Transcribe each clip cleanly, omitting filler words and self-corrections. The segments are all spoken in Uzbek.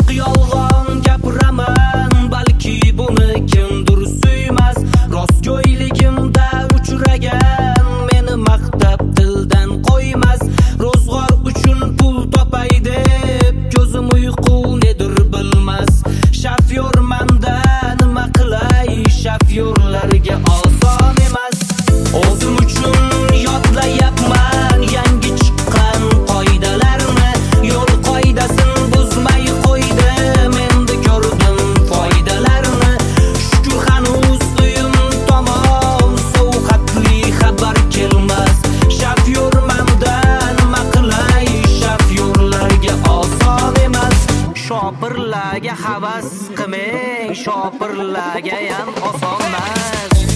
yo'q yolg'on gapiraman, balki buni kimdir suymas. Rostgo'yligimda uchragan meni maqtab tildan qo'ymas. Ro'zg'or uchun pul topay deb ko'zim uyqu nedir bilmas. Shofyormanda nima qilay, shofyorlarga oson emas. O'zim uchun yodlayapman yangi chiqqan qoidalarni. Yo'l qoidasin buzmay qo'ydim, endi ko'rdim foydalarini. Shukur hanuz uyim tomon sovqatli xabar kelmas. Shofyormanda nima qilay, shofyorlarga oson emas. Shopirlarga havas qilmang, shopirlarga ham oson emas.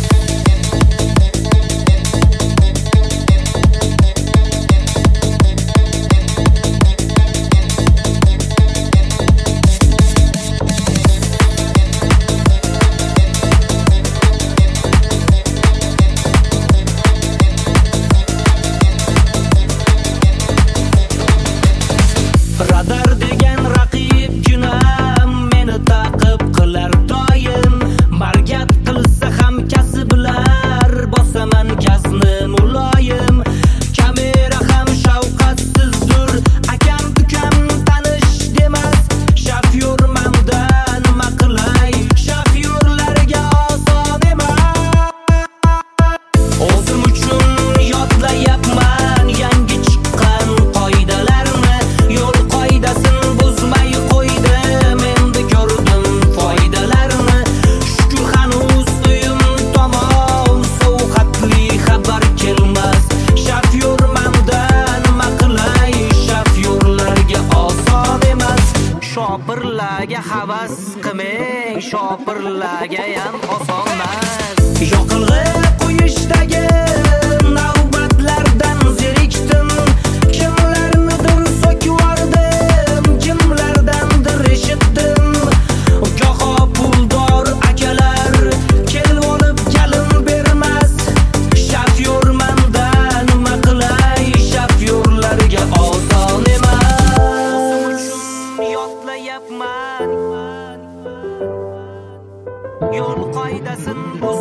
Radar degan raqibgina meni taqib qilar doim. Margat qilsa ham kasblar, bosaman gazni muloyim. Kamera ham shafqatsizdir, akam ukam tanish demas. Shofyormanda nima qilay, shofyorlarga oson emas. O'zim uchun yodlayapman yangi chiqqan qoidalarni. Yo'l qoidasin buzmay qo'ydim, endi ko'rdim foydalarini. Shukur hanuz uyim tomon sovqatli xabar kelmas. Shofyormanda nima qilay, shofyorlarga oson emas. Shopirlarga havas qilmang, shopirlarga ham oson emas. Yoqilg'i qo'yishdagi navbatlardan zerikdim. Kimlarnidir so'kvordim, kimlardandir eshitdim. Goho puldor akalar kelib olib kalin bermas. Shofyormanda nima qilay, shofyorlarga oson emas. Yodlayapman yo'l qoidasin